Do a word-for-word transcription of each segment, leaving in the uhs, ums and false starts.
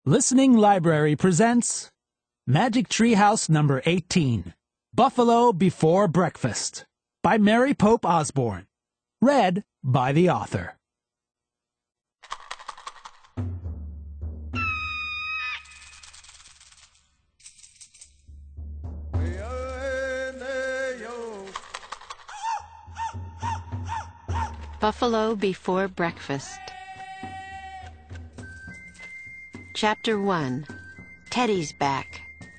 Listening Library presents Magic Tree House number eighteen, Buffalo Before Breakfast, by Mary Pope Osborne. Read by the author. Buffalo Before Breakfast. Chapter one. Teddy's Back.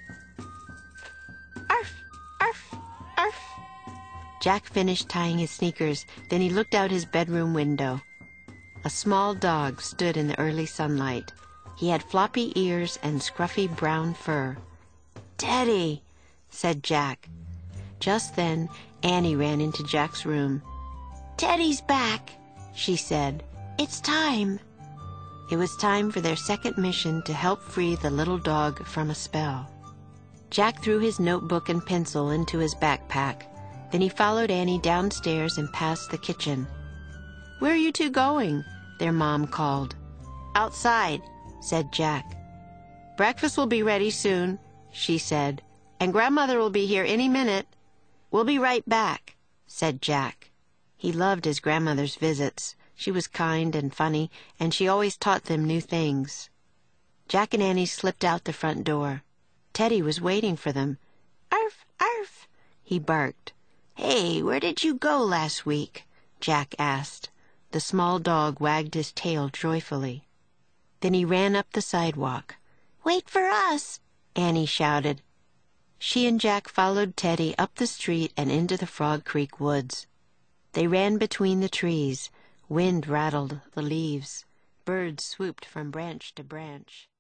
Arf! Arf! Arf! Jack finished tying his sneakers, then he looked out his bedroom window. A small dog stood in the early sunlight. He had floppy ears and scruffy brown fur. "Teddy!" said Jack. Just then, Annie ran into Jack's room. "Teddy's back," she said. "It's time." It was time for their second mission to help free the little dog from a spell. Jack threw his notebook and pencil into his backpack. Then he followed Annie downstairs and past the kitchen. "Where are you two going?" their mom called. "Outside," said Jack. "Breakfast will be ready soon," she said, "and Grandmother will be here any minute." "We'll be right back," said Jack. He loved his grandmother's visits. She was kind and funny, and she always taught them new things. Jack and Annie slipped out the front door. Teddy was waiting for them. "Arf! Arf!" he barked. "Hey, where did you go last week?" Jack asked. The small dog wagged his tail joyfully. Then he ran up the sidewalk. "Wait for us!" Annie shouted. She and Jack followed Teddy up the street and into the Frog Creek woods. They ran between the trees. Wind rattled the leaves. Birds swooped from branch to branch.